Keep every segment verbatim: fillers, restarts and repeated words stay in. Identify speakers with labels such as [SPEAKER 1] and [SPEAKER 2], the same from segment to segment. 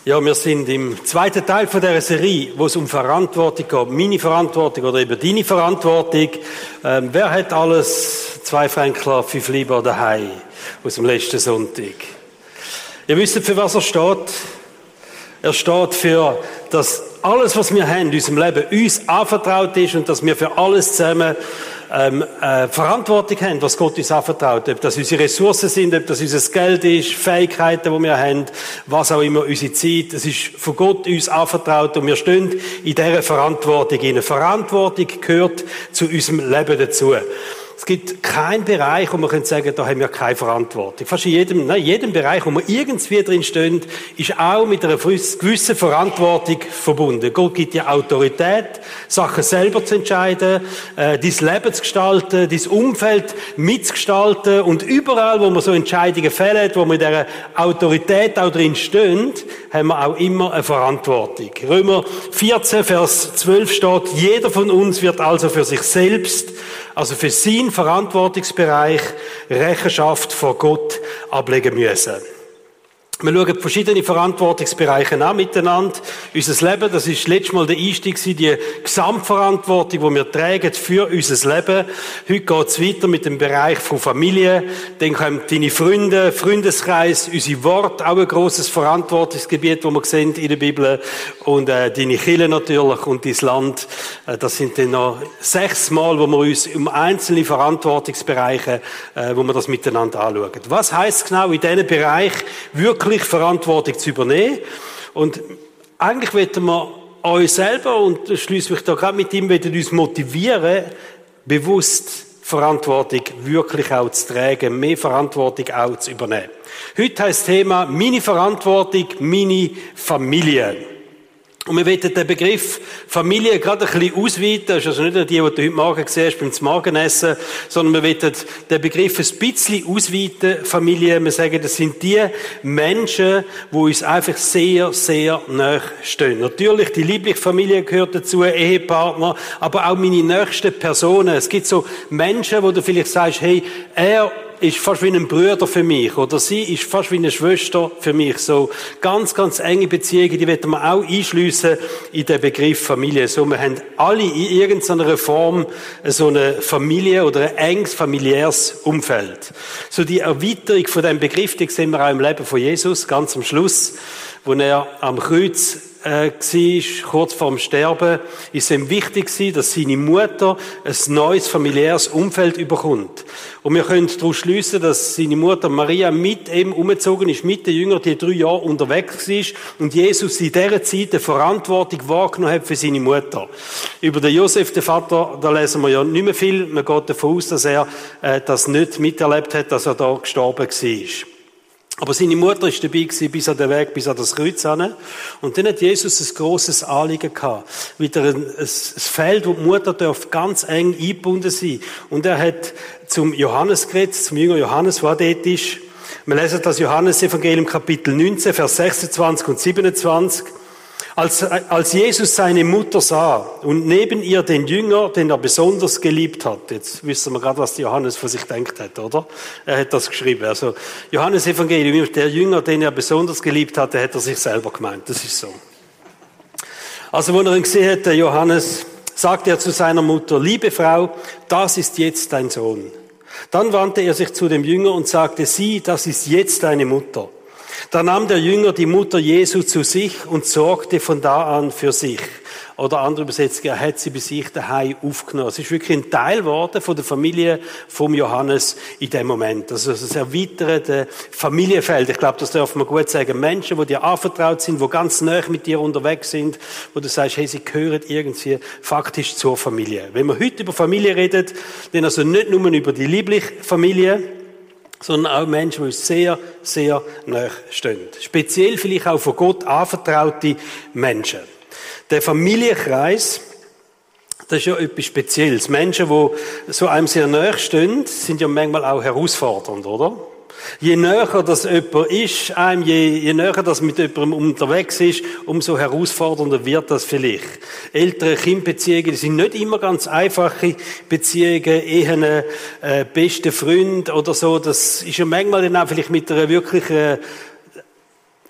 [SPEAKER 1] Ja, wir sind im zweiten Teil von dieser Serie, wo es um Verantwortung geht. Meine Verantwortung oder eben deine Verantwortung. Ähm, wer hat alles zwei Fränkler, fünf Lieber daheim aus dem letzten Sonntag? Ihr wisst, für was er steht. Er steht für, dass alles, was wir haben in unserem Leben, uns anvertraut ist und dass wir für alles zusammen ähm, äh, Verantwortung haben, was Gott uns anvertraut. Ob das unsere Ressourcen sind, ob das unser Geld ist, Fähigkeiten, die wir haben, was auch immer, unsere Zeit. Es ist von Gott uns anvertraut und wir stehen in dieser Verantwortung. Eine Verantwortung gehört zu unserem Leben dazu. Es gibt keinen Bereich, wo man sagen könnte, da haben wir keine Verantwortung. Fast in jedem, nein, in jedem Bereich, wo wir irgendwie drin stehen, ist auch mit einer gewissen Verantwortung verbunden. Gott gibt dir Autorität, Sachen selber zu entscheiden, äh, dein Leben zu gestalten, dein Umfeld mitzugestalten und überall, wo wir so Entscheidungen fällen, wo wir in dieser Autorität auch drin stehen, haben wir auch immer eine Verantwortung. Römer vierzehn, Vers zwölf steht, jeder von uns wird also für sich selbst, also für seinen Verantwortungsbereich Rechenschaft vor Gott ablegen müssen. Wir schauen verschiedene Verantwortungsbereiche an miteinander. Unser Leben, das ist letztes Mal der Einstieg, die Gesamtverantwortung, die wir tragen für unser Leben. Heute geht es weiter mit dem Bereich von Familie. Dann kommen deine Freunde, Freundeskreis, unsere Worte, auch ein grosses Verantwortungsgebiet, das wir sehen in der Bibel. Und äh, deine Kirche natürlich und dein Land. Äh, das sind dann noch sechs Mal, wo wir uns um einzelne Verantwortungsbereiche, äh, wo wir das miteinander anschauen. Was heisst genau in diesem Bereich wirklich Verantwortung zu übernehmen? Und eigentlich wollen wir euch selber, und das schließe mich da gerade mit ihm, wollen uns motivieren, bewusst Verantwortung wirklich auch zu tragen, mehr Verantwortung auch zu übernehmen. Heute heisst das Thema meine Verantwortung, meine Familie. Und wir wollen den Begriff Familie gerade ein bisschen ausweiten. Das ist also nicht die, die du heute Morgen siehst beim Morgenessen, sondern wir wollen den Begriff ein bisschen ausweiten, Familie. Wir sagen, das sind die Menschen, die uns einfach sehr, sehr nahe stehen. Natürlich, die liebliche Familie gehört dazu, Ehepartner, aber auch meine nächsten Personen. Es gibt so Menschen, wo du vielleicht sagst, hey, er ist fast wie ein Bruder für mich, oder sie ist fast wie eine Schwester für mich. So ganz, ganz enge Beziehungen, die wollen wir auch einschliessen in den Begriff Familie. So, wir haben alle in irgendeiner Form so eine Familie oder ein enges familiäres Umfeld. So die Erweiterung von diesem Begriff, die sehen wir auch im Leben von Jesus, ganz am Schluss, wo er am Kreuz äh, war, kurz vor dem Sterben, ist es ihm wichtig gewesen, dass seine Mutter ein neues familiäres Umfeld überkommt. Und wir können daraus schliessen, dass seine Mutter Maria mit ihm umgezogen ist, mit den Jüngern, die drei Jahre unterwegs war und Jesus in dieser Zeit eine Verantwortung wahrgenommen hat für seine Mutter. Über den Josef, den Vater, da lesen wir ja nicht mehr viel. Man geht davon aus, dass er äh, das nicht miterlebt hat, dass er da gestorben war. Aber seine Mutter ist dabei gewesen, bis an den Weg, bis an das Kreuz hin. Und dann hat Jesus ein grosses Anliegen gehabt. Wieder ein, ein, ein Feld, wo die Mutter darf ganz eng eingebunden sein. Und er hat zum Johannes geredet, zum Jünger Johannes, der dort ist. Wir lesen das Johannes-Evangelium Kapitel neunzehn, Vers sechsundzwanzig und siebenundzwanzig. Als, als Jesus seine Mutter sah und neben ihr den Jünger, den er besonders geliebt hat. Jetzt wissen wir gerade, was Johannes von sich denkt hat, oder? Er hat das geschrieben. Also, Johannes Evangelium, der Jünger, den er besonders geliebt hatte, hat er sich selber gemeint. Das ist so. Also, wo er ihn gesehen hat, der Johannes, sagte er zu seiner Mutter, liebe Frau, das ist jetzt dein Sohn. Dann wandte er sich zu dem Jünger und sagte, sieh, das ist jetzt deine Mutter. Da nahm der Jünger die Mutter Jesu zu sich und sorgte von da an für sich. Oder andere Übersetzungen, er hat sie bei sich daheim aufgenommen. Es ist wirklich ein Teil geworden von der Familie vom Johannes in dem Moment. Also das erweiterte Familienfeld. Ich glaube, das darf man gut sagen. Menschen, die dir anvertraut sind, die ganz nah mit dir unterwegs sind, wo du sagst, hey, sie gehören irgendwie faktisch zur Familie. Wenn wir heute über Familie reden, dann also nicht nur über die liebliche Familie, sondern auch Menschen, die uns sehr, sehr nahe stehen. Speziell vielleicht auch von Gott anvertraute Menschen. Der Familienkreis, das ist ja etwas Spezielles. Menschen, die so einem sehr nahe stehen, sind ja manchmal auch herausfordernd, oder? Je näher das jemand ist, einem, je, je näher das mit jemandem unterwegs ist, umso herausfordernder wird das vielleicht. Ältere Kindbeziehungen sind nicht immer ganz einfache Beziehungen, Ehen, äh, beste Freund oder so. Das ist ja manchmal dann auch vielleicht mit einer wirklichen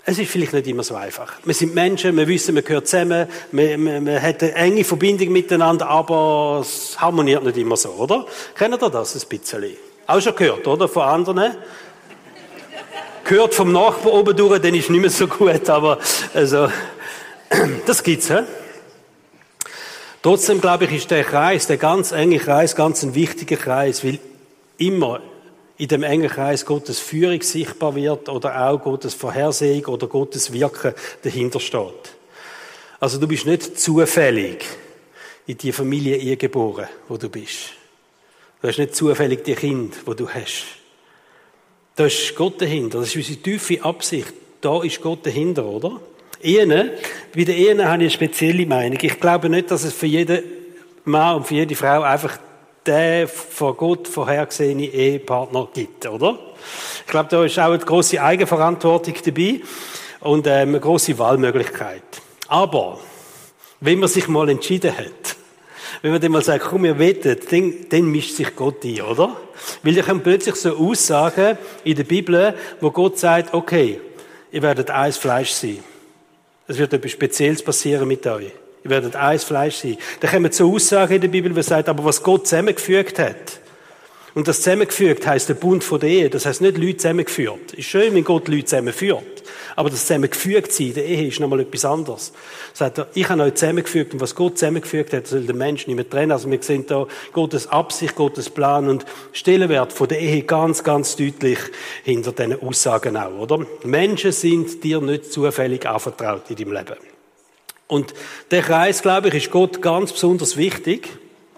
[SPEAKER 1] Es ist vielleicht nicht immer so einfach. Wir sind Menschen, wir wissen, wir gehören zusammen, wir, wir, wir haben eine enge Verbindung miteinander, aber es harmoniert nicht immer so, oder? Kennt ihr das ein bisschen? Auch schon gehört, oder? Von anderen? Gehört vom Nachbar oben durch, den ist nicht mehr so gut, aber also, das gibt's, hä? Trotzdem, glaube ich, ist der Kreis, der ganz enge Kreis, ganz ein wichtiger Kreis, weil immer in dem engen Kreis Gottes Führung sichtbar wird oder auch Gottes Vorhersehung oder Gottes Wirken dahinter steht. Also du bist nicht zufällig in die Familie eingeboren, wo du bist. Du hast nicht zufällig die Kinder, wo du hast. Da ist Gott dahinter. Das ist unsere tiefe Absicht. Da ist Gott dahinter, oder? Ehen, bei den Ehen habe ich eine spezielle Meinung. Ich glaube nicht, dass es für jeden Mann und für jede Frau einfach den von Gott vorhergesehene Ehepartner gibt, oder? Ich glaube, da ist auch eine grosse Eigenverantwortung dabei und ähm, eine grosse Wahlmöglichkeit. Aber, wenn man sich mal entschieden hat, wenn man dann mal sagt, komm, wir wettet, dann, dann mischt sich Gott ein, oder? Weil ihr könnt plötzlich so Aussagen in der Bibel, wo Gott sagt, okay, ihr werdet eins Fleisch sein. Es wird etwas Spezielles passieren mit euch. Ihr werdet eins Fleisch sein. Da kommen so Aussagen in der Bibel, die sagt, aber was Gott zusammengefügt hat. Und das zusammengefügt heisst der Bund von der Ehe. Das heisst nicht Leute zusammengeführt. Ist schön, wenn Gott Leute zusammenführt. Aber das zusammengefügt sein, der Ehe, ist nochmal etwas anderes. Sagt er, ich habe euch zusammengefügt und was Gott zusammengefügt hat, soll der Mensch nicht mehr trennen. Also wir sehen da Gottes Absicht, Gottes Plan und Stellenwert von der Ehe ganz, ganz deutlich hinter diesen Aussagen auch, oder? Menschen sind dir nicht zufällig anvertraut in deinem Leben. Und der Kreis, glaube ich, ist Gott ganz besonders wichtig.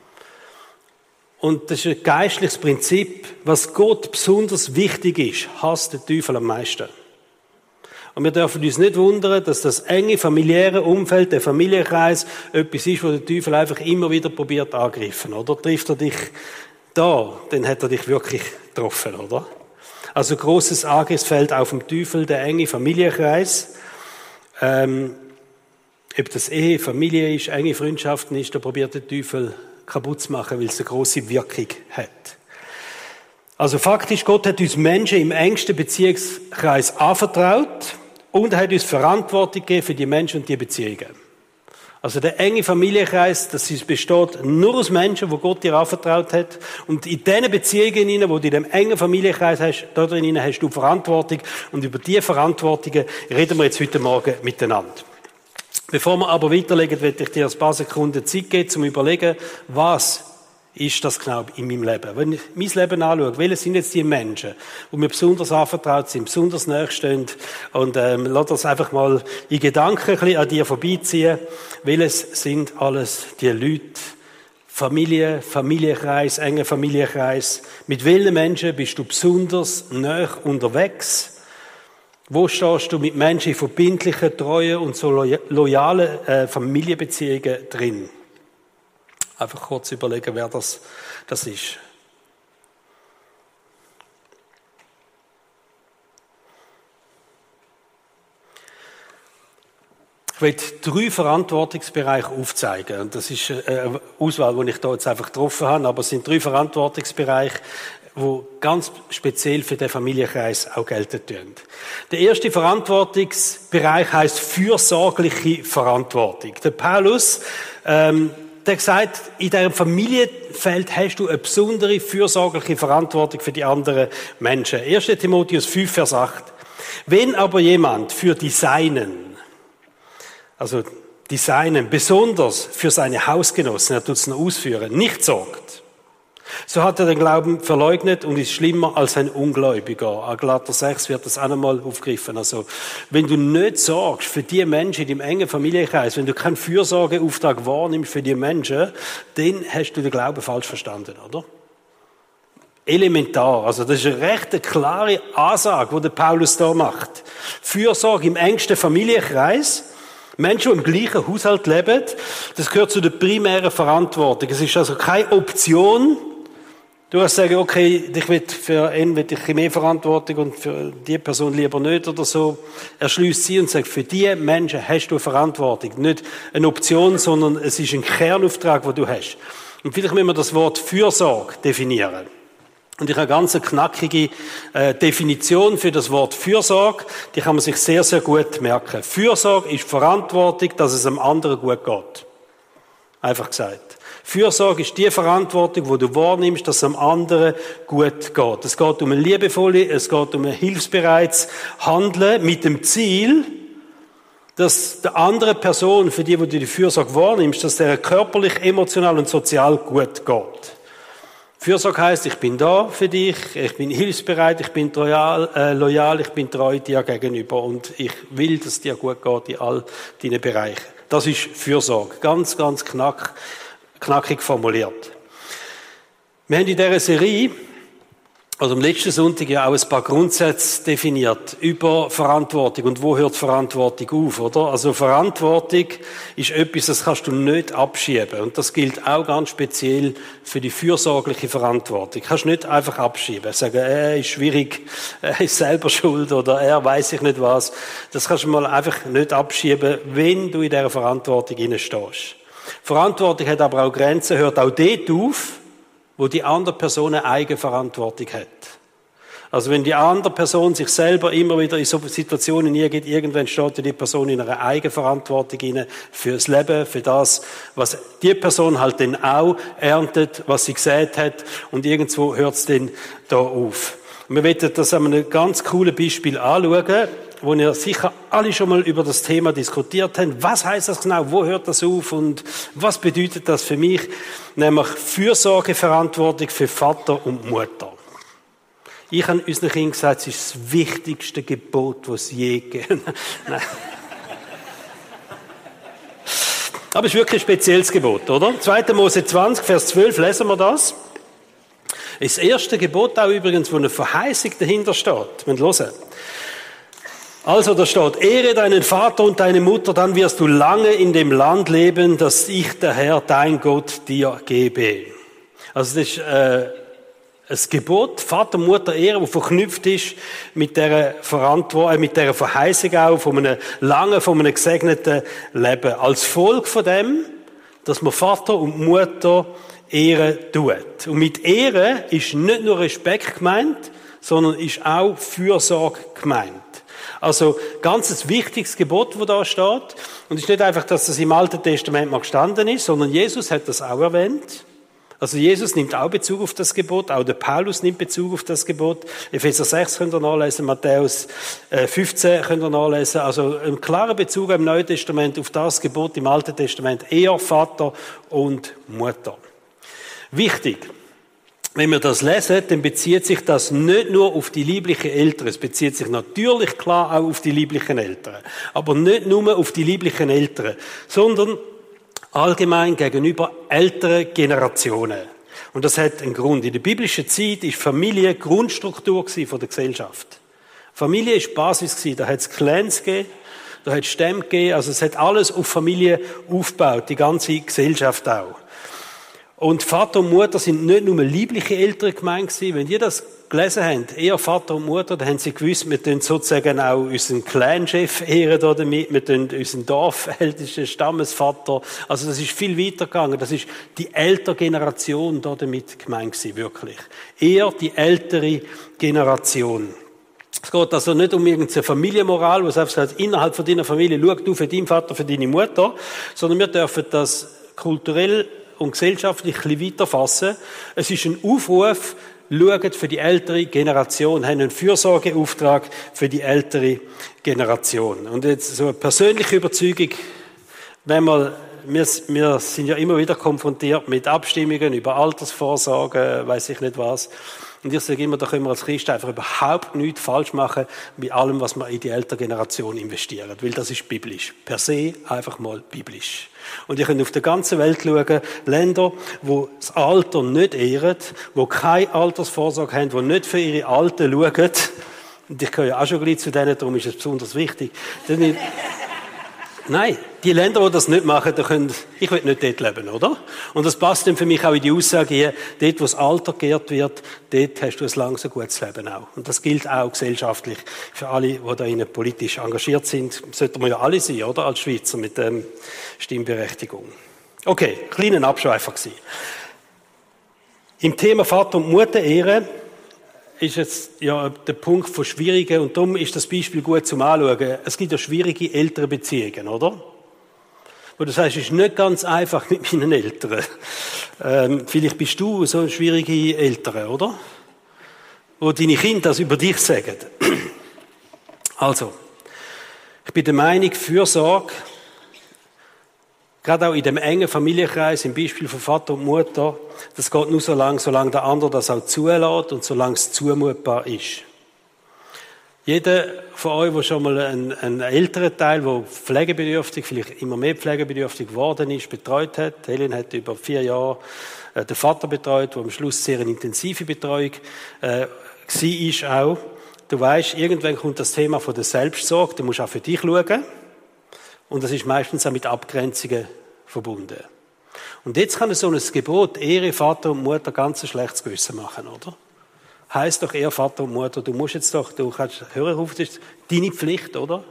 [SPEAKER 1] Und das ist ein geistliches Prinzip. Was Gott besonders wichtig ist, hasst der Teufel am meisten. Und wir dürfen uns nicht wundern, dass das enge familiäre Umfeld, der Familienkreis, etwas ist, wo der Teufel einfach immer wieder probiert angreifen, oder? Trifft er dich da, dann hat er dich wirklich getroffen, oder? Also grosses Angriffsfeld auf dem Teufel, der enge Familienkreis. Ähm, ob das Ehe, Familie ist, enge Freundschaften ist, da probiert der Teufel kaputt zu machen, weil es eine grosse Wirkung hat. Also faktisch, Gott hat uns Menschen im engsten Beziehungskreis anvertraut und er hat uns Verantwortung gegeben für die Menschen und die Beziehungen. Also der enge Familienkreis, das besteht nur aus Menschen, die Gott dir anvertraut hat. Und in diesen Beziehungen, die du in dem engen Familienkreis hast, da drin hast du Verantwortung. Und über diese Verantwortungen reden wir jetzt heute Morgen miteinander. Bevor wir aber weiterlegen, möchte ich dir ein paar Sekunden Zeit geben, um zu überlegen, was ist das genau in meinem Leben? Wenn ich mein Leben anschaue, welche sind jetzt die Menschen, die mir besonders anvertraut sind, besonders nahe stehen? Und ähm, lass das einfach mal in Gedanken ein bisschen an dir vorbeiziehen. Welches sind alles die Leute, Familie, Familienkreis, enger Familienkreis? Mit welchen Menschen bist du besonders nahe unterwegs? Wo stehst du mit Menschen in verbindlichen, treuen und so loyalen äh, Familienbeziehungen drin? Einfach kurz überlegen, wer das, das ist. Ich will drei Verantwortungsbereiche aufzeigen. Und das ist eine Auswahl, die ich da jetzt einfach getroffen habe. Aber es sind drei Verantwortungsbereiche, die ganz speziell für den Familienkreis auch gelten tun. Der erste Verantwortungsbereich heisst fürsorgliche Verantwortung. Der Paulus, ähm, der sagt, in diesem Familienfeld hast du eine besondere fürsorgliche Verantwortung für die anderen Menschen. erster Timotheus fünf, Vers acht. Wenn aber jemand für die Seinen, also die Seinen, besonders für seine Hausgenossen, er tut es noch ausführen, nicht sorgt, so hat er den Glauben verleugnet und ist schlimmer als ein Ungläubiger. An Galater sechs wird das auch nochmal aufgegriffen. Also, wenn du nicht sorgst für die Menschen in deinem engen Familienkreis, wenn du keinen Fürsorgeauftrag wahrnimmst für die Menschen, dann hast du den Glauben falsch verstanden, oder? Elementar. Also, das ist eine recht klare Ansage, die der Paulus da macht. Fürsorge im engsten Familienkreis. Menschen, die im gleichen Haushalt leben, das gehört zu der primären Verantwortung. Es ist also keine Option. Du hast sagen, okay, ich will für ihn will ich mehr Verantwortung und für die Person lieber nicht oder so. Er schließt sie und sagt, für die Menschen hast du Verantwortung. Nicht eine Option, sondern es ist ein Kernauftrag, den du hast. Und vielleicht müssen wir das Wort Fürsorge definieren. Und ich habe eine ganz knackige äh, Definition für das Wort Fürsorge. Die kann man sich sehr, sehr gut merken. Fürsorge ist Verantwortung, dass es einem anderen gut geht. Einfach gesagt. Fürsorge ist die Verantwortung, die du wahrnimmst, dass es einem anderen gut geht. Es geht um ein liebevolles, es geht um ein hilfsbereites Handeln mit dem Ziel, dass der andere Person, für die, wo du die Fürsorge wahrnimmst, dass der körperlich, emotional und sozial gut geht. Fürsorge heisst, ich bin da für dich, ich bin hilfsbereit, ich bin loyal, äh, loyal, ich bin treu dir gegenüber und ich will, dass es dir gut geht in all deinen Bereichen. Das ist Fürsorge. Ganz, ganz knack, knackig formuliert. Wir haben in dieser Serie, also am letzten Sonntag ja auch ein paar Grundsätze definiert über Verantwortung und wo hört Verantwortung auf, oder? Also Verantwortung ist etwas, das kannst du nicht abschieben und das gilt auch ganz speziell für die fürsorgliche Verantwortung. Kannst du nicht einfach abschieben, sagen, er ist schwierig, er ist selber schuld oder er weiß ich nicht was. Das kannst du mal einfach nicht abschieben, wenn du in dieser Verantwortung stehst. Verantwortung hat aber auch Grenzen, hört auch dort auf, wo die andere Person eine Eigenverantwortung hat. Also wenn die andere Person sich selber immer wieder in so Situationen hineingeht, irgendwann steht die Person in einer Eigenverantwortung hinein für das Leben, für das, was die Person halt dann auch erntet, was sie gesät hat und irgendwo hört es dann da auf. Und wir werden das an einem ganz coolen Beispiel anschauen, wo ihr sicher alle schon mal über das Thema diskutiert haben. Was heißt das genau? Wo hört das auf? Und was bedeutet das für mich? Nämlich Fürsorgeverantwortung für Vater und Mutter. Ich habe unseren Kindern gesagt, es ist das wichtigste Gebot, das es je gegeben hat. Nein. Aber es ist wirklich ein spezielles Gebot, oder? zweiter Mose zwanzig, Vers zwölf, lesen wir das. Das erste Gebot auch übrigens, wo eine Verheißung dahinter steht. Wir hören. Also, da steht, ehre deinen Vater und deine Mutter, dann wirst du lange in dem Land leben, das ich, der Herr, dein Gott, dir gebe. Also, das ist äh, ein Gebot, Vater, Mutter, Ehre, das verknüpft ist mit dieser Verantwortung, äh, mit dieser Verheißung auch von einem langen, von einem gesegneten Leben. Als Folge von dem, dass man Vater und Mutter Ehre tut. Und mit Ehre ist nicht nur Respekt gemeint, sondern ist auch Fürsorge gemeint. Also, ganz ein wichtiges Gebot, das da steht. Und es ist nicht einfach, dass das im Alten Testament mal gestanden ist, sondern Jesus hat das auch erwähnt. Also, Jesus nimmt auch Bezug auf das Gebot, auch der Paulus nimmt Bezug auf das Gebot. Epheser sechs könnt ihr nachlesen, Matthäus fünfzehn könnt ihr nachlesen. Also, ein klarer Bezug im Neuen Testament auf das Gebot im Alten Testament. Ehe, Vater und Mutter. Wichtig. Wenn wir das lesen, dann bezieht sich das nicht nur auf die lieblichen Eltern. Es bezieht sich natürlich klar auch auf die lieblichen Eltern. Aber nicht nur auf die lieblichen Eltern, sondern allgemein gegenüber älteren Generationen. Und das hat einen Grund. In der biblischen Zeit ist Familie Grundstruktur von der Gesellschaft. Familie ist Basis gewesen. Da hat es Clans gegeben, da hat es Stämme gegeben. Also es hat alles auf Familie aufgebaut, die ganze Gesellschaft auch. Und Vater und Mutter sind nicht nur liebliche Eltern gemeint gewesen. Wenn ihr das gelesen habt, eher Vater und Mutter, dann haben sie gewusst, wir tun sozusagen auch unseren Clanchef ehren da damit, wir tun unseren Dorfältesten Stammesvater. Also das ist viel weiter gegangen. Das ist die ältere Generation da damit gemeint gewesen, wirklich. Eher die ältere Generation. Es geht also nicht um irgendeine Familienmoral, was einfach sagt, innerhalb von deiner Familie, schau du für deinen Vater, für deine Mutter, sondern wir dürfen das kulturell und gesellschaftlich ein bisschen weiterfassen. Es ist ein Aufruf, schaut für die ältere Generation, haben einen Fürsorgeauftrag für die ältere Generation. Und jetzt so eine persönliche Überzeugung, wenn man, wir, wir sind ja immer wieder konfrontiert mit Abstimmungen über Altersvorsorge, weiß ich nicht was. Und ich sage immer, da können wir als Christen einfach überhaupt nichts falsch machen mit allem, was wir in die ältere Generation investieren. Weil das ist biblisch. Per se einfach mal biblisch. Und ihr könnt auf der ganzen Welt schauen, Länder, wo das Alter nicht ehren, wo keine Altersvorsorge haben, die nicht für ihre Alten schauen. Und ich gehöre ja auch schon gleich zu denen, darum ist es besonders wichtig. Nein, die Länder, die das nicht machen, da können, ich will nicht dort leben, oder? Und das passt dann für mich auch in die Aussage hier, dort, wo das Alter geehrt wird, dort hast du ein langes, ein gutes Leben auch. Und das gilt auch gesellschaftlich für alle, die da innen politisch engagiert sind. Sollten wir ja alle sein, oder? Als Schweizer mit ähm, Stimmberechtigung. Okay, kleiner Abschweifer gewesen. Im Thema Vater und Mutter Ehre ist jetzt ja der Punkt von Schwierigen und darum ist das Beispiel gut zum Anschauen. Es gibt ja schwierige Elternbeziehungen, oder? Wo du sagst, es ist nicht ganz einfach mit meinen Eltern. Ähm, vielleicht bist du so eine schwierige Eltern, oder? Wo deine Kinder das über dich sagen. Also, ich bin der Meinung, Fürsorge, gerade auch in dem engen Familienkreis, im Beispiel von Vater und Mutter, das geht nur so lange, solange der andere das auch zulässt und solange es zumutbar ist. Jeder von euch, der schon mal einen, einen älteren Teil, der pflegebedürftig, vielleicht immer mehr pflegebedürftig geworden ist, betreut hat. Helen hat über vier Jahre äh, den Vater betreut, der am Schluss sehr eine intensive Betreuung äh, war auch. Du weißt, irgendwann kommt das Thema von der Selbstsorge, du musst auch für dich schauen. Und das ist meistens auch mit Abgrenzungen verbunden. Und jetzt kann so ein Gebot, Ehre Vater und Mutter, ganz ein schlechtes Gewissen machen, oder? Heißt doch eher Vater und Mutter, du musst jetzt doch, du kannst, hör auf, das ist deine Pflicht, oder?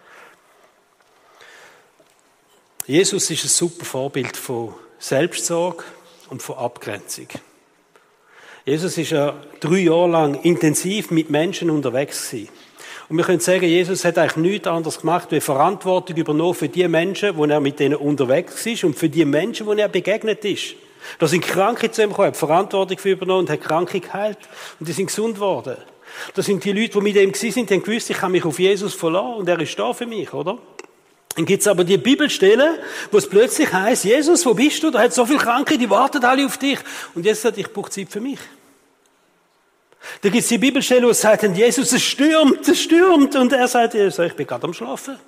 [SPEAKER 1] Jesus ist ein super Vorbild von Selbstsorge und von Abgrenzung. Jesus ist ja drei Jahre lang intensiv mit Menschen unterwegs gewesen. Und wir können sagen, Jesus hat eigentlich nichts anderes gemacht, wie Verantwortung übernommen für die Menschen, wo er mit denen unterwegs ist und für die Menschen, wo er begegnet ist. Da sind Kranke zu ihm gekommen, hat Verantwortung für übernommen und hat Kranke geheilt. Und die sind gesund geworden. Das sind die Leute, die mit ihm gewesen sind, die haben gewusst, ich kann mich auf Jesus verlassen und er ist da für mich, oder? Dann gibt es aber die Bibelstellen, wo es plötzlich heisst, Jesus, wo bist du? Da hat so viele Kranke, die warten alle auf dich. Und jetzt sagt, ich brauche Zeit für mich. Da gibt es die Bibelstelle, wo es sagt, Jesus, es stürmt, es stürmt. Und er sagt, ich bin gerade am Schlafen.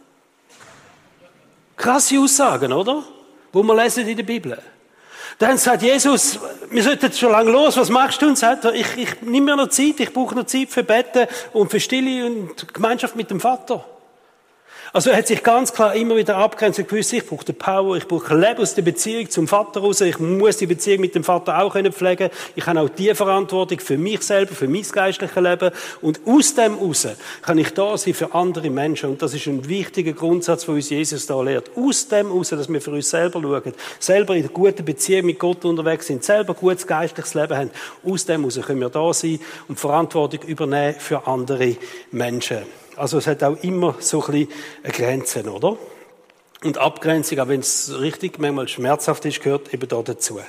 [SPEAKER 1] Krasse Aussagen, oder? Wo wir lesen in der Bibel. Dann sagt Jesus, wir sollten jetzt schon lange los, was machst du? Und sagt er, ich, ich nehme mir noch Zeit, ich brauche noch Zeit für Betten und für Stille und Gemeinschaft mit dem Vater. Also er hat sich ganz klar immer wieder abgrenzt und gewusst, ich brauche die Power, ich brauche Leben aus der Beziehung zum Vater raus, ich muss die Beziehung mit dem Vater auch können pflegen, ich habe auch die Verantwortung für mich selber, für mein geistliches Leben und aus dem raus kann ich da sein für andere Menschen und das ist ein wichtiger Grundsatz, den uns Jesus da lehrt. Aus dem raus, dass wir für uns selber schauen, selber in einer guten Beziehung mit Gott unterwegs sind, selber ein gutes geistliches Leben haben, aus dem raus können wir da sein und Verantwortung übernehmen für andere Menschen. Also es hat auch immer so ein bisschen Grenzen, oder? Und Abgrenzung, auch wenn es richtig manchmal schmerzhaft ist, gehört eben da dazu.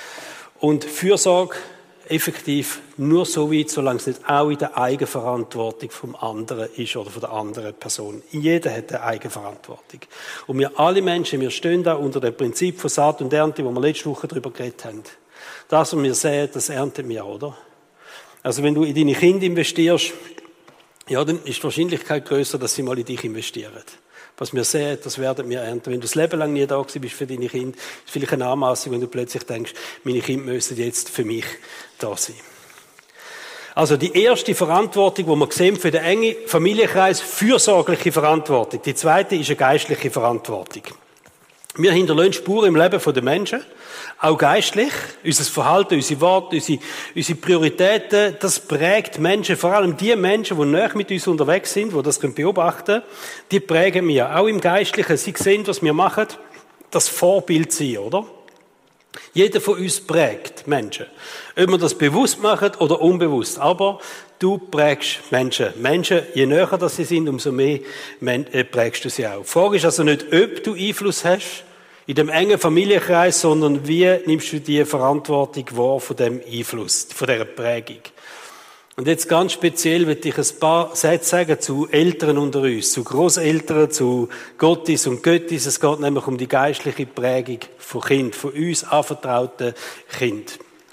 [SPEAKER 1] Und Fürsorge effektiv nur so weit, solange es nicht auch in der Eigenverantwortung vom anderen ist oder von der anderen Person. Jeder hat eine Eigenverantwortung. Und wir alle Menschen, wir stehen da unter dem Prinzip von Saat und Ernte, wo wir letzte Woche darüber geredet haben. Das, was wir sehen, das ernten wir, oder? Also wenn du in deine Kinder investierst, ja, dann ist die Wahrscheinlichkeit grösser, dass sie mal in dich investieren. Was wir sehen, das werden wir ernten. Wenn du das Leben lang nie da bist für deine Kinder, ist vielleicht eine Anmassung, wenn du plötzlich denkst, meine Kinder müssen jetzt für mich da sein. Also die erste Verantwortung, die wir sehen für den engen Familienkreis, fürsorgliche Verantwortung. Die zweite ist eine geistliche Verantwortung. Wir hinterlassen Spuren im Leben der Menschen, auch geistlich. Unser Verhalten, unsere Worte, unsere, unsere Prioritäten, das prägt Menschen, vor allem die Menschen, die näher mit uns unterwegs sind, die das beobachten können, die prägen wir. Auch im Geistlichen, sie sehen, was wir machen, das Vorbild sein, oder? Jeder von uns prägt Menschen. Ob wir das bewusst machen oder unbewusst. Aber du prägst Menschen. Menschen, je näher das sie sind, umso mehr prägst du sie auch. Die Frage ist also nicht, ob du Einfluss hast in dem engen Familienkreis, sondern wie nimmst du die Verantwortung wahr von dem Einfluss, von dieser Prägung. Und jetzt ganz speziell will ich ein paar Sätze sagen zu Eltern unter uns, zu Großeltern, zu Gottis und Göttis. Es geht nämlich um die geistliche Prägung von Kind, von uns anvertrauten Kind.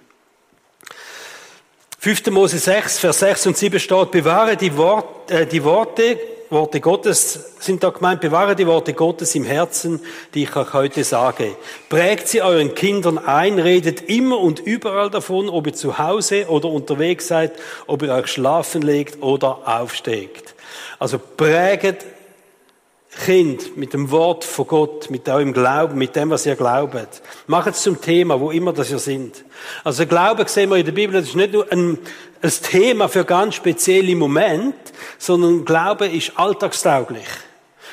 [SPEAKER 1] fünfter Mose sechs, Vers sechs und sieben steht, bewahre die, Wort, äh, die Worte, Worte Gottes sind da gemeint, bewahre die Worte Gottes im Herzen, die ich euch heute sage. Prägt sie euren Kindern ein, redet immer und überall davon, ob ihr zu Hause oder unterwegs seid, ob ihr euch schlafen legt oder aufsteht. Also prägt Kind mit dem Wort von Gott, mit eurem Glauben, mit dem, was ihr glaubt. Macht es zum Thema, wo immer das ihr sind. Also Glauben sehen wir in der Bibel, das ist nicht nur ein, ein Thema für ganz spezielle Momente, sondern Glaube ist alltagstauglich.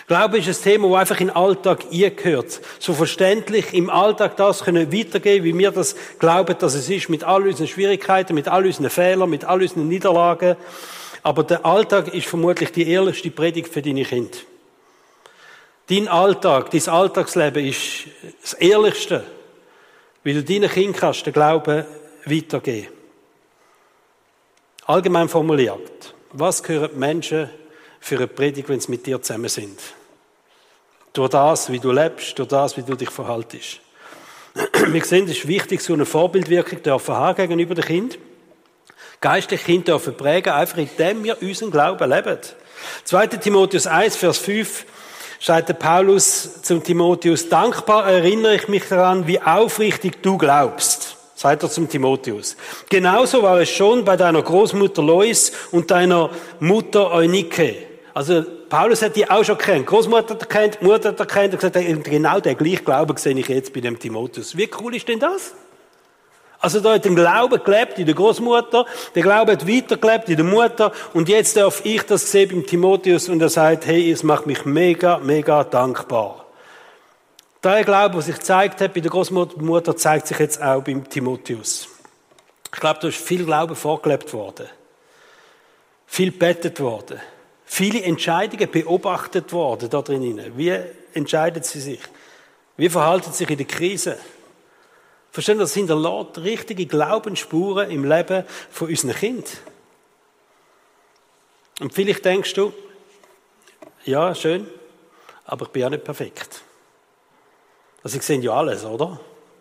[SPEAKER 1] Glaube ist ein Thema, das einfach in den Alltag eingehört. So verständlich im Alltag das können weitergeben, wie wir das glauben, dass es ist, mit all unseren Schwierigkeiten, mit all unseren Fehlern, mit all unseren Niederlagen. Aber der Alltag ist vermutlich die ehrlichste Predigt für deine Kinder. Dein Alltag, dein Alltagsleben ist das Ehrlichste, wie du deinen Kindern kannst den Glauben weitergeben. Allgemein formuliert, was gehören die Menschen für eine Predigt, wenn sie mit dir zusammen sind? Durch das, wie du lebst, durch das, wie du dich verhaltest. Wir sehen, es ist wichtig, so eine Vorbildwirkung dürfen haben gegenüber den Kindern. Geistliche Kinder dürfen prägen, einfach indem wir unseren Glauben leben. zweiter Timotheus eins, Vers fünf, sagt der Paulus zum Timotheus, dankbar erinnere ich mich daran, wie aufrichtig du glaubst. Sagt er zum Timotheus. Genauso war es schon bei deiner Großmutter Lois und deiner Mutter Eunike. Also, Paulus hat die auch schon kennt. Großmutter hat kennt, Mutter hat kennt, und gesagt, genau den gleichen Glauben sehe ich jetzt bei dem Timotheus. Wie cool ist denn das? Also, da hat der Glaube gelebt in der Großmutter, der Glaube hat weitergelebt in der Mutter, und jetzt darf ich das sehen beim Timotheus, und er sagt, hey, es macht mich mega, mega dankbar. Der Glaube, der sich gezeigt hat bei der Großmutter, zeigt sich jetzt auch beim Timotheus. Ich glaube, da ist viel Glaube vorgelebt worden. Viel gebetet worden. Viele Entscheidungen beobachtet worden da drinnen. Wie entscheiden sie sich? Wie verhalten sie sich in der Krise? Verstehen Sie, das hinterlässt richtige Glaubensspuren im Leben von unseren Kindern. Und vielleicht denkst du, ja, schön, aber ich bin ja nicht perfekt. Also ich sehe ja alles, oder?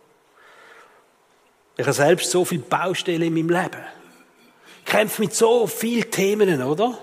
[SPEAKER 1] Ich habe selbst so viele Baustellen in meinem Leben. Ich kämpfe mit so vielen Themen, oder?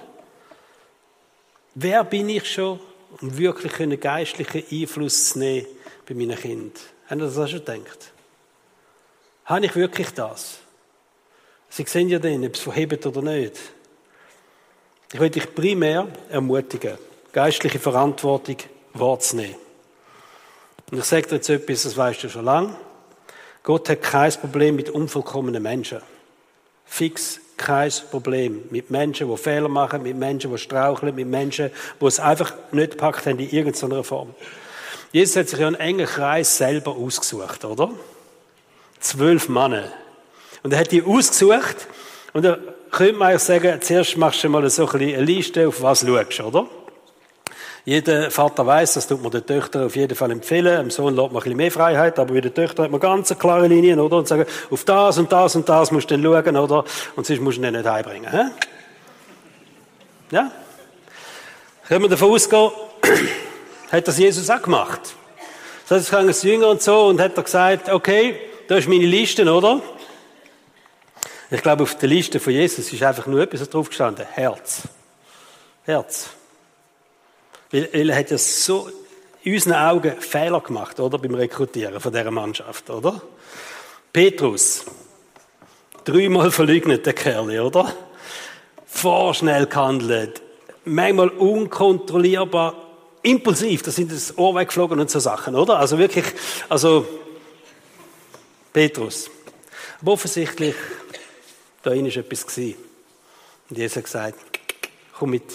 [SPEAKER 1] Wer bin ich schon, um wirklich einen geistlichen Einfluss zu nehmen bei meinen Kindern? Haben Sie das auch schon gedacht? Habe ich wirklich das? Sie sehen ja dann, ob es verhebt oder nicht. Ich will dich primär ermutigen, geistliche Verantwortung wahrzunehmen. Und ich sage dir jetzt etwas, das weißt du schon lange. Gott hat kein Problem mit unvollkommenen Menschen. Fix kein Problem mit Menschen, die Fehler machen, mit Menschen, die straucheln, mit Menschen, die es einfach nicht gepackt haben in irgendeiner Form. Jesus hat sich ja einen engen Kreis selber ausgesucht, oder? Zwölf Männer. Und er hat die ausgesucht, und da könnte man eigentlich sagen, zuerst machst du mal so ein bisschen eine Liste, auf was du schaust, oder? Jeder Vater weiss, das tut man den Töchtern auf jeden Fall empfehlen. Dem Sohn lässt man ein bisschen mehr Freiheit, aber bei den Töchtern hat man ganz klare Linien, oder? Und sagen, auf das und das und das musst du dann schauen, oder? Und sonst musst du ihn nicht heimbringen, hä? Ja? Können wir davon ausgehen, hat das Jesus auch gemacht. Das heißt, es kam ein Jünger und so, und hat er gesagt, okay, da ist meine Liste, oder? Ich glaube, auf der Liste von Jesus ist einfach nur etwas drauf gestanden. Herz. Herz. Weil er hat ja so in unseren Augen Fehler gemacht, oder? Beim Rekrutieren von dieser Mannschaft, oder? Petrus. Dreimal verleugnet, der Kerl, oder? Vorschnell gehandelt. Manchmal unkontrollierbar. Impulsiv. Da sind das Ohr weggeflogen und so Sachen, oder? Also wirklich, also, Petrus. Aber offensichtlich, da innen war etwas gewesen. Und Jesus hat gesagt, komm mit.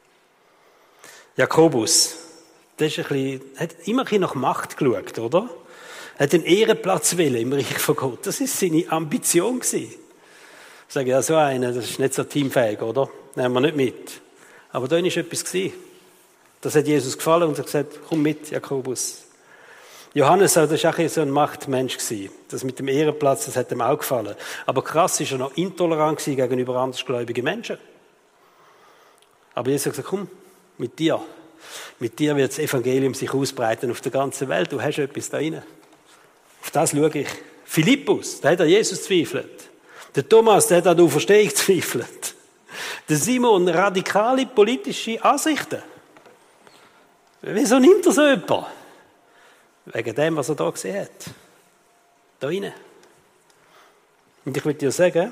[SPEAKER 1] Jakobus, der ist ein bisschen, hat immer ein bisschen nach Macht geschaut, oder? Hat einen Ehrenplatz wollen im Reich von Gott. Das ist seine Ambition gewesen. Ich sage, ja, so einer, das ist nicht so teamfähig, oder? Nehmen wir nicht mit. Aber da war etwas gewesen. Das hat Jesus gefallen, und er hat gesagt, komm mit, Jakobus. Johannes, das war auch so ein Machtmensch gewesen. Das mit dem Ehrenplatz, das hat ihm auch gefallen. Aber krass ist er noch intolerant gewesen gegenüber andersgläubigen Menschen. Aber Jesus hat gesagt, komm, mit dir. Mit dir wird das Evangelium sich ausbreiten auf der ganzen Welt. Du hast etwas da rein. Auf das schaue ich. Philippus, der hat an Jesus zweifelt. Der Thomas, der hat an die Auferstehung zweifelt. Der Simon, radikale politische Ansichten. Wieso nimmt er so jemanden? Wegen dem, was er da gesehen hat. Da rein. Und ich will dir sagen,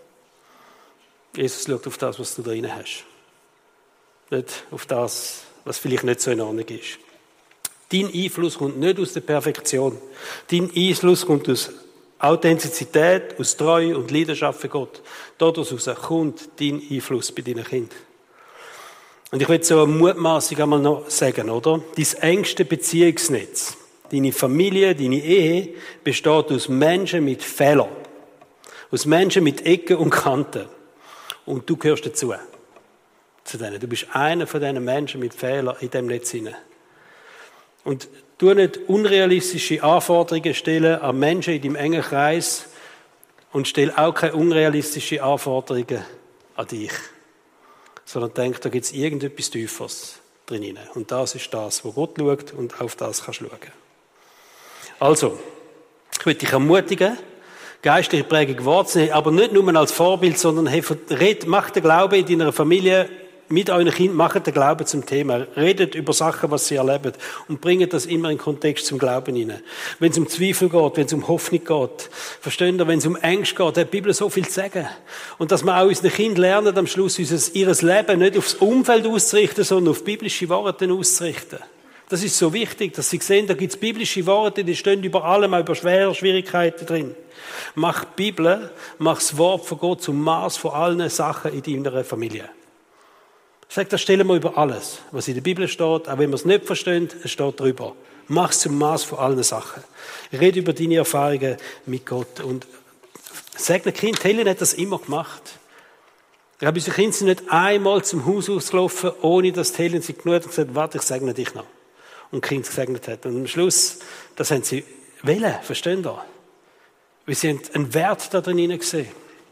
[SPEAKER 1] Jesus schaut auf das, was du da rein hast. Nicht auf das, was vielleicht nicht so in Ordnung ist. Dein Einfluss kommt nicht aus der Perfektion. Dein Einfluss kommt aus Authentizität, aus Treue und Leidenschaft für Gott. Daraus kommt dein Einfluss bei deinen Kindern. Und ich will so eine Mutmaßung einmal noch sagen, oder? Dein engste Beziehungsnetz, deine Familie, deine Ehe, besteht aus Menschen mit Fehlern. Aus Menschen mit Ecken und Kanten. Und du gehörst dazu. Zu denen. Du bist einer von diesen Menschen mit Fehlern in diesem Netz hinein. Und du nicht unrealistische Anforderungen stellen an Menschen in deinem engen Kreis und stell auch keine unrealistischen Anforderungen an dich. Sondern denk, da gibt es irgendetwas Tieferes drin. Und das ist das, wo Gott schaut und auf das kannst du schauen. Also, ich will dich ermutigen, geistliche Prägung wahrzunehmen, aber nicht nur als Vorbild, sondern hey, red, mach den Glauben in deiner Familie, mit euren Kindern, macht den Glauben zum Thema. Redet über Sachen, was sie erleben und bringt das immer in Kontext zum Glauben hinein. Wenn es um Zweifel geht, wenn es um Hoffnung geht, versteht ihr, wenn es um Ängste geht, hat die Bibel so viel zu sagen. Und dass wir auch unseren Kindern lernen, am Schluss ihr Leben nicht aufs Umfeld auszurichten, sondern auf biblische Worte auszurichten. Das ist so wichtig, dass sie sehen, da gibt es biblische Worte, die stehen über allem, auch über schwere Schwierigkeiten drin. Mach die Bibel, mach das Wort von Gott zum Maß von allen Sachen in deiner Familie. Sag, das stellen wir über alles, was in der Bibel steht, auch wenn wir es nicht verstehen, es steht drüber. Mach es zum Maß von allen Sachen. Rede über deine Erfahrungen mit Gott und sag dem Kind, Helen hat das immer gemacht. Ich habe unsere Kinder sind nicht einmal zum Haus ausgelaufen, ohne dass Helen sie genug hat und gesagt, warte, ich segne dich noch. Und das Kind gesegnet hat. Und am Schluss, das haben sie wollen, verstehen Sie? Wir haben einen Wert da drin gesehen.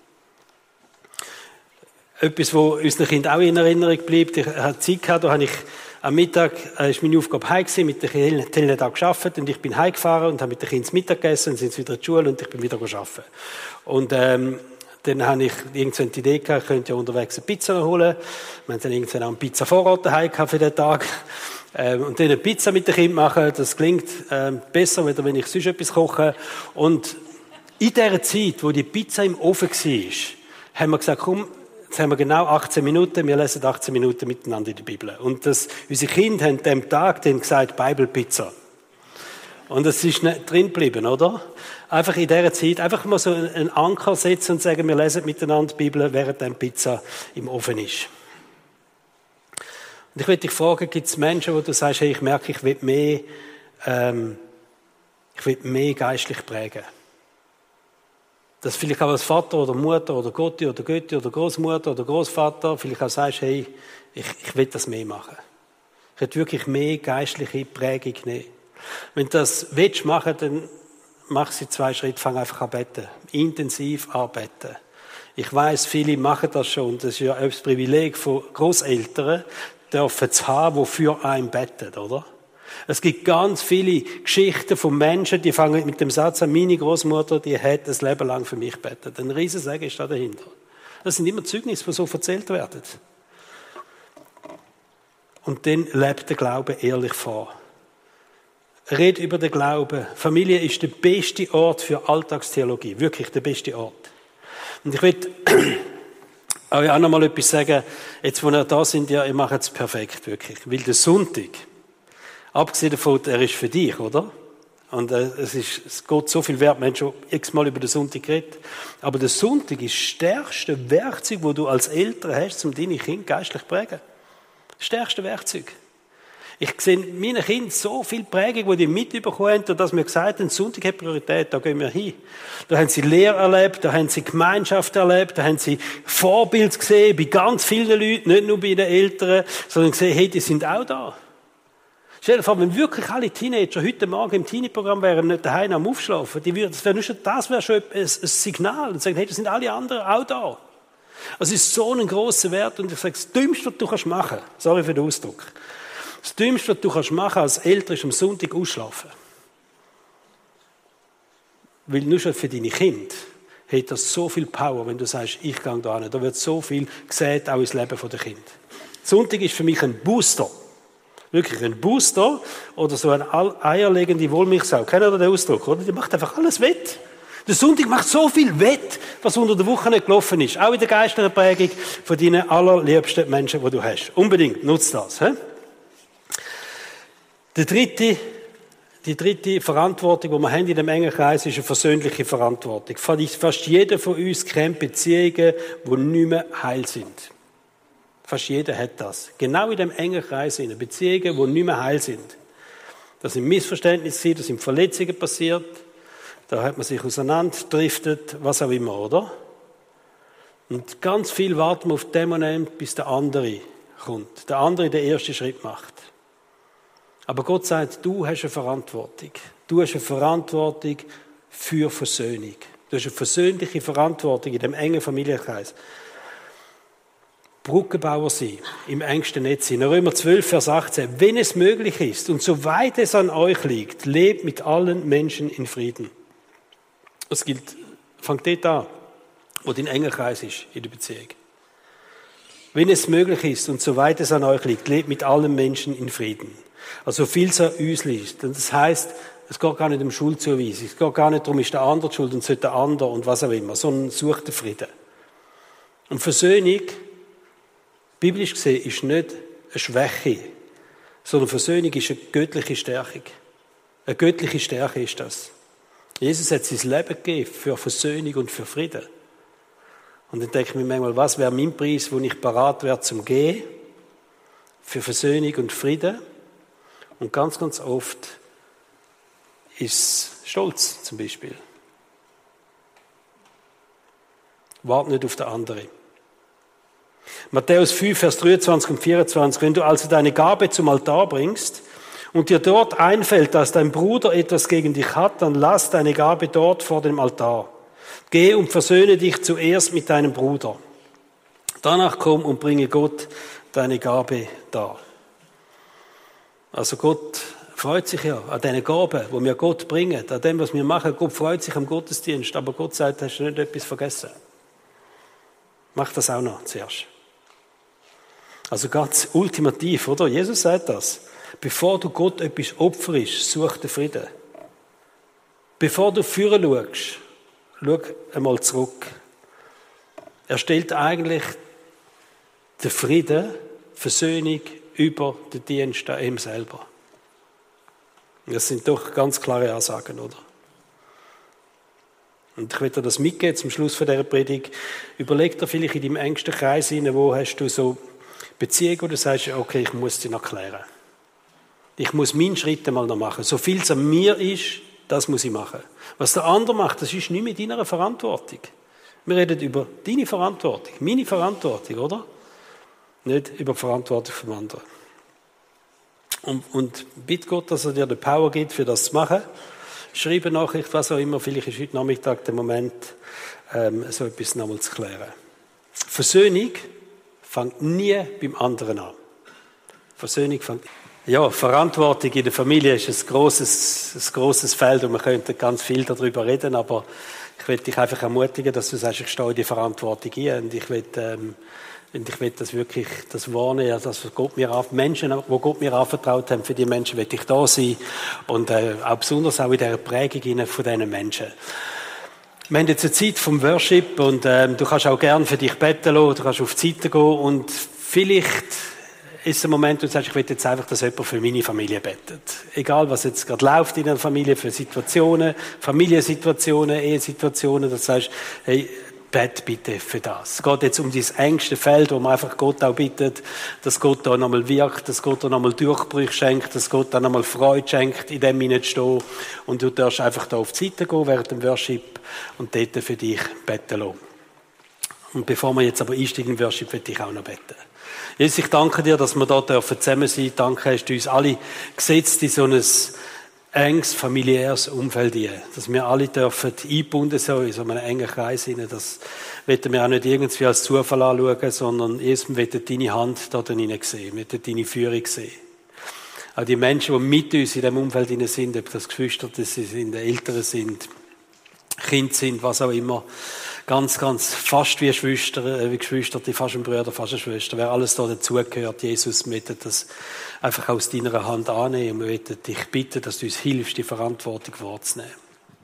[SPEAKER 1] Etwas, wo unseren Kindern auch in Erinnerung bleibt. Ich hatte Zeit gehabt, da habe ich am Mittag, äh, ist meine Aufgabe heim gewesen, mit den Kindern da gearbeitet und ich bin heimgefahren und habe mit den Kindern Mittag gegessen und sind wieder in die Schule und ich bin wieder arbeiten. Und, ähm, dann habe ich irgendwann die Idee gehabt, ich könnte ja unterwegs eine Pizza holen. Wir haben dann irgendwann auch einen Pizza-Vorrat daheim gehabt für den Tag. Ähm, und dann eine Pizza mit den Kindern machen, das klingt, ähm, besser, als wenn ich sonst etwas koche. Und in dieser Zeit, wo die Pizza im Ofen war, haben wir gesagt, komm, jetzt haben wir genau achtzehn Minuten, wir lesen achtzehn Minuten miteinander in der Bibel. Und das, unsere Kinder haben an diesem Tag dann gesagt, Bibelpizza. Und das ist nicht drin geblieben, oder? Einfach in dieser Zeit, einfach mal so einen Anker setzen und sagen, wir lesen miteinander die Bibel, während die Pizza im Ofen ist. Und ich will dich fragen, gibt es Menschen, wo du sagst, hey, ich merke, ich will mehr, ähm, ich will mehr geistlich prägen. Dass vielleicht auch als Vater oder Mutter oder Gotti oder Götti oder Großmutter oder Großvater vielleicht auch sagst, hey, ich, ich will das mehr machen. Ich will wirklich mehr geistliche Prägung nehmen. Wenn du das willst machen, dann mach sie zwei Schritte, fang einfach an beten. Intensiv arbeiten. Ich weiss, viele machen das schon. Das ist ja das Privileg von Großeltern, dürfen zu haben, die für einen beten, oder? Es gibt ganz viele Geschichten von Menschen, die fangen mit dem Satz an, meine Großmutter, die hat ein Leben lang für mich gebetet. Ein Riesensegen ist da dahinter. Das sind immer Zeugnisse, die so erzählt werden. Und dann lebt der Glaube ehrlich vor. Red über den Glauben. Familie ist der beste Ort für Alltagstheologie. Wirklich der beste Ort. Und ich will euch auch noch mal etwas sagen. Jetzt, wo ihr da sind, ja, ihr macht es perfekt, wirklich. Weil der Sonntag, abgesehen davon, er ist für dich, oder? Und äh, es ist, es geht so viel wert. Wir haben schon x-mal über den Sonntag geredet. Aber der Sonntag ist das stärkste Werkzeug, das du als Eltern hast, um deine Kinder geistlich zu prägen. Das stärkste Werkzeug. Ich sehe meinen Kindern so viel Prägung, die die mitbekommen haben, und dass wir gesagt haben, Sonntag hat Priorität, da gehen wir hin. Da haben sie Lehre erlebt, da haben sie Gemeinschaft erlebt, da haben sie Vorbild gesehen bei ganz vielen Leuten, nicht nur bei den Eltern, sondern gesehen, hey, die sind auch da. Stell dir vor, wenn wirklich alle Teenager heute Morgen im Teenie-Programm wären, nicht daheim am Aufschlafen, die würden, das wäre schon, das wäre schon ein, ein Signal und sagen, hey, da sind alle anderen auch da. Es ist so ein grosser Wert und ich sage, das Dümmste, was du kannst machen, sorry für den Ausdruck, das Dümmste, was du kannst machen als Eltern, ist am Sonntag ausschlafen. Weil nur schon für deine Kinder hat das so viel Power, wenn du sagst, ich gehe da hin. Da wird so viel gesät, auch ins Leben der Kinder. Sonntag ist für mich ein Booster. Wirklich ein Booster oder so eine eierlegende Wollmilchsau. Kennt ihr den Ausdruck, oder? Die macht einfach alles wett. Der Sonntag macht so viel wett, was unter der Woche nicht gelaufen ist. Auch in der geistlichen Prägung von deinen allerliebsten Menschen, die du hast. Unbedingt, nutzt das. He? Die dritte, die dritte Verantwortung, die wir haben in dem engen Kreis, ist eine versöhnliche Verantwortung. Fast jeder von uns kennt Beziehungen, die nicht mehr heil sind. Fast jeder hat das. Genau in dem engen Kreis, in Beziehungen, die nicht mehr heil sind. Da sind Missverständnisse, da sind Verletzungen passiert, da hat man sich auseinanderdriftet, was auch immer, oder? Und ganz viel warten wir auf den Moment, bis der andere kommt. Der andere den ersten Schritt macht. Aber Gott sagt, du hast eine Verantwortung. Du hast eine Verantwortung für Versöhnung. Du hast eine versöhnliche Verantwortung in dem engen Familienkreis. Brückenbauer sein, im engsten Netz sein. Römer zwölf, Vers achtzehn. Wenn es möglich ist und soweit es an euch liegt, lebt mit allen Menschen in Frieden. Das gilt, fangt dort an, wo dein enger Kreis ist in der Beziehung. Wenn es möglich ist und soweit es an euch liegt, lebt mit allen Menschen in Frieden. Also viel es an uns liegt. Und das heisst, es geht gar nicht um Schuldzuweisung. Es geht gar nicht darum, ist der andere die Schuld und sollte der andere und was auch immer, sondern sucht den Frieden. Und Versöhnung, biblisch gesehen, ist nicht eine Schwäche, sondern Versöhnung ist eine göttliche Stärkung. Eine göttliche Stärke ist das. Jesus hat sein Leben gegeben für Versöhnung und für Frieden. Und dann denke ich mir manchmal, was wäre mein Preis, wo ich parat wäre zum Gehen? Für Versöhnung und Frieden. Und ganz, ganz oft ist Stolz zum Beispiel. Wart nicht auf den anderen. Matthäus fünf, Vers dreiundzwanzig und vierundzwanzig. Wenn du also deine Gabe zum Altar bringst und dir dort einfällt, dass dein Bruder etwas gegen dich hat, dann lass deine Gabe dort vor dem Altar. Geh und versöhne dich zuerst mit deinem Bruder. Danach komm und bringe Gott deine Gabe dar. Also Gott freut sich ja an diesen Gaben, die wir Gott bringen, an dem, was wir machen. Gott freut sich am Gottesdienst, aber Gott sagt, hast du nicht etwas vergessen. Mach das auch noch zuerst. Also ganz ultimativ, oder? Jesus sagt das. Bevor du Gott etwas opferst, such den Frieden. Bevor du führen schaust, schau einmal zurück. Er stellt eigentlich den Frieden, Versöhnung über den Dienst an ihm selber. Das sind doch ganz klare Ansagen, oder? Und ich will dir das mitgeben zum Schluss von dieser Predigt. Überleg dir vielleicht in deinem engsten Kreis hinein, wo hast du so Beziehungen, wo du sagst, okay, ich muss sie noch klären. Ich muss meinen Schritt einmal noch machen. So viel es an mir ist, das muss ich machen. Was der andere macht, das ist nicht mit deiner Verantwortung. Wir reden über deine Verantwortung, meine Verantwortung, oder? Nicht über die Verantwortung vom anderen. Und, und bitte Gott, dass er dir die Power gibt, für das zu machen. Schreibe eine Nachricht, was auch immer, vielleicht ist heute Nachmittag der Moment, ähm, so etwas nochmal zu klären. Versöhnung fängt nie beim anderen an. Versöhnung fängt... Ja, Verantwortung in der Familie ist ein grosses, ein grosses Feld und man könnte ganz viel darüber reden, aber ich will dich einfach ermutigen, dass du sagst, ich stehe in die Verantwortung ein und ich will, ähm, und ich will das wirklich, das wahrnehmen, das, was Gott mir auf Menschen, wo Gott mir anvertraut haben, für die Menschen will ich da sein und äh, auch besonders auch in dieser Prägung von diesen Menschen. Wir haben jetzt eine Zeit vom Worship und ähm, du kannst auch gerne für dich beten lassen, du kannst auf die Seite gehen und vielleicht ist ein Moment, wo du sagst, ich will jetzt einfach, dass jemand für meine Familie betet. Egal, was jetzt gerade läuft in der Familie, für Situationen, Familiensituationen, Ehesituationen, dass du sagst, hey, bet bitte für das. Es geht jetzt um dieses engste Feld, wo man einfach Gott auch bittet, dass Gott da nochmal wirkt, dass Gott da nochmal Durchbrüche schenkt, dass Gott da nochmal Freude schenkt, in dem hineinzustehen. Und du darfst einfach da auf die Seite gehen während dem Worship und dort für dich beten lassen. Und bevor wir jetzt aber einsteigen im Worship, will ich auch noch beten. Jesus, ich danke dir, dass wir da dürfen zusammen sein. Danke, hast du uns alle gesetzt in so ein enges, familiäres Umfeld hier. Dass wir alle dürfen eingebunden sein in so einen engen Kreis hinein. Das wollen wir auch nicht irgendwie als Zufall anschauen, sondern Jesus, wir wollen deine Hand da drin sehen. Wir wollen deine Führung sehen. Auch die Menschen, die mit uns in diesem Umfeld hinein sind, ob das Geschwister sind, Eltern sind, Kinder sind, was auch immer. Ganz, ganz fast wie Geschwister, wie Geschwister, fast ein Bruder, fast eine Schwester. Wer alles da dazugehört, Jesus, wir möchten das einfach aus deiner Hand annehmen. Und wir möchten dich bitten, dass du uns hilfst, die Verantwortung wahrzunehmen.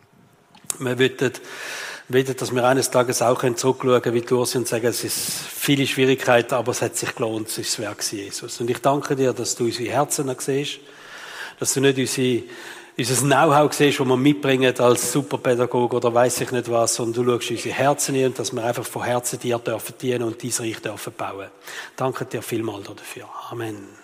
[SPEAKER 1] Wir möchten, möchten, dass wir eines Tages auch zurückschauen können, wie du und sagen, es ist viele Schwierigkeiten, aber es hat sich gelohnt, es ist das Werk Jesus. Und ich danke dir, dass du unsere Herzen siehst, dass du nicht unsere unser Know-how siehst, das wir mitbringen als Superpädagoge oder weiss ich nicht was, und du schaust unsere Herzen an und dass wir einfach von Herzen dir dürfen dienen und dein Reich dürfen bauen. Danke dir vielmals dafür. Amen.